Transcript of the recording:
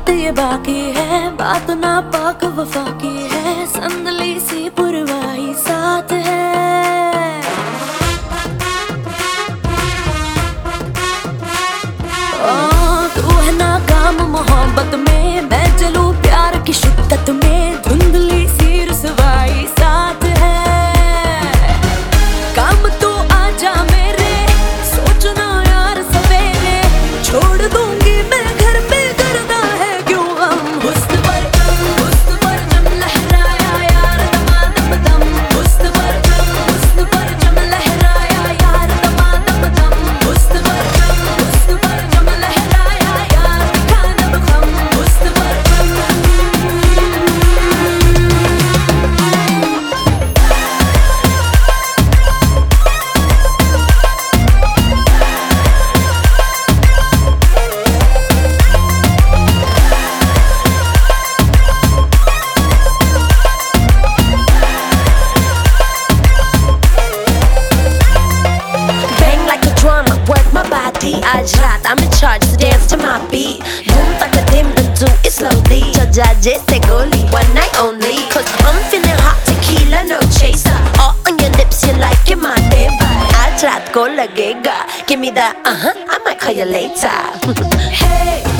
ये बाकी है, बात ना पाक वफा की है, संदली सी पुरवाही साथ है। तू है नाकाम मोहब्बत में, मैं चलूं प्यार की शिद्दत में, धुंधली सी रुसवाई साथ है। काम तो आजा मेरे, सोचना यार सवेरे, छोड़ दूंगी मैं घर पे करना है क्यों हम। हुस्न पर जम लहराया यार दमादम दम, हुस्न पर जम लहराया यार दमादम दम, हुस्न पर जम लहराया यार खानम खम, हुस्न पर आज रात I'm in charge to dance to my beat. Boom like a dim and do it slowly. 저자 जैसे गोली, one night only. Cause I'm feeling hot tequila, no chaser. All on your lips, you like it, my neighbor. आज रात को लगेगा. Give me that, I might call you later. Hey.